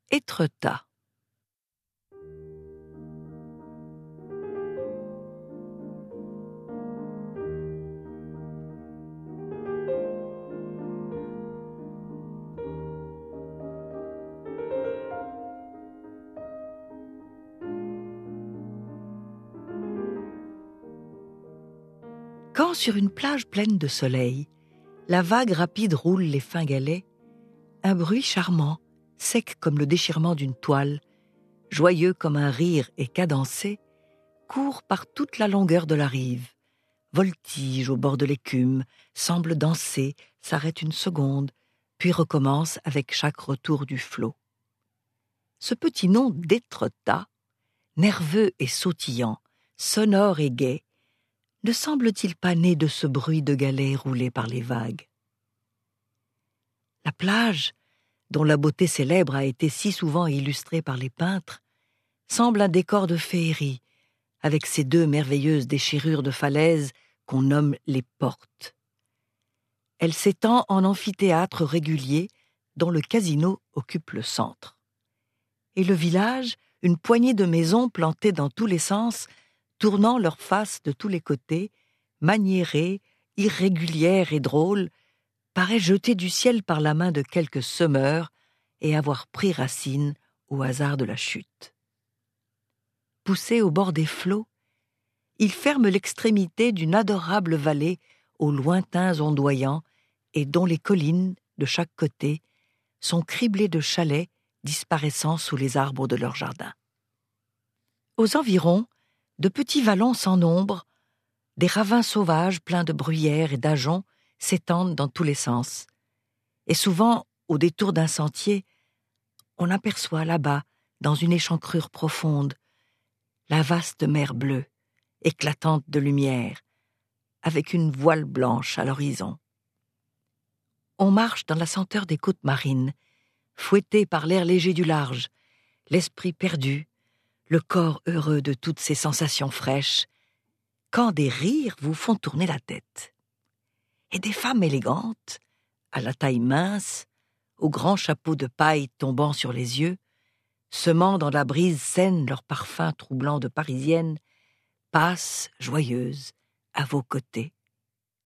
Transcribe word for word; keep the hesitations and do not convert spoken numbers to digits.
Étretat. Quand sur une plage pleine de soleil, la vague rapide roule les fins galets, un bruit charmant, sec comme le déchirement d'une toile, joyeux comme un rire et cadencé, court par toute la longueur de la rive, voltige au bord de l'écume, semble danser, s'arrête une seconde, puis recommence avec chaque retour du flot. Ce petit nom d'Étretat, nerveux et sautillant, sonore et gai, ne semble-t-il pas né de ce bruit de galets roulés par les vagues? La plage, dont la beauté célèbre a été si souvent illustrée par les peintres, semble un décor de féerie, avec ses deux merveilleuses déchirures de falaises qu'on nomme les portes. Elle s'étend en amphithéâtre régulier dont le casino occupe le centre. Et le village, une poignée de maisons plantées dans tous les sens, tournant leurs faces de tous les côtés, maniérées, irrégulières et drôles, paraît jetée du ciel par la main de quelques semeurs et avoir pris racine au hasard de la chute. Poussé au bord des flots, il ferme l'extrémité d'une adorable vallée aux lointains ondoyants et dont les collines, de chaque côté, sont criblées de chalets disparaissant sous les arbres de leur jardin. Aux environs, de petits vallons sans nombre, des ravins sauvages pleins de bruyères et d'ajoncs s'étendent dans tous les sens. Et souvent, au détour d'un sentier, on aperçoit là-bas, dans une échancrure profonde, la vaste mer bleue, éclatante de lumière, avec une voile blanche à l'horizon. On marche dans la senteur des côtes marines, fouetté par l'air léger du large, l'esprit perdu, le corps heureux de toutes ces sensations fraîches, quand des rires vous font tourner la tête. Et des femmes élégantes, à la taille mince, aux grands chapeaux de paille tombant sur les yeux, semant dans la brise saine leur parfum troublant de parisiennes, passent, joyeuses, à vos côtés.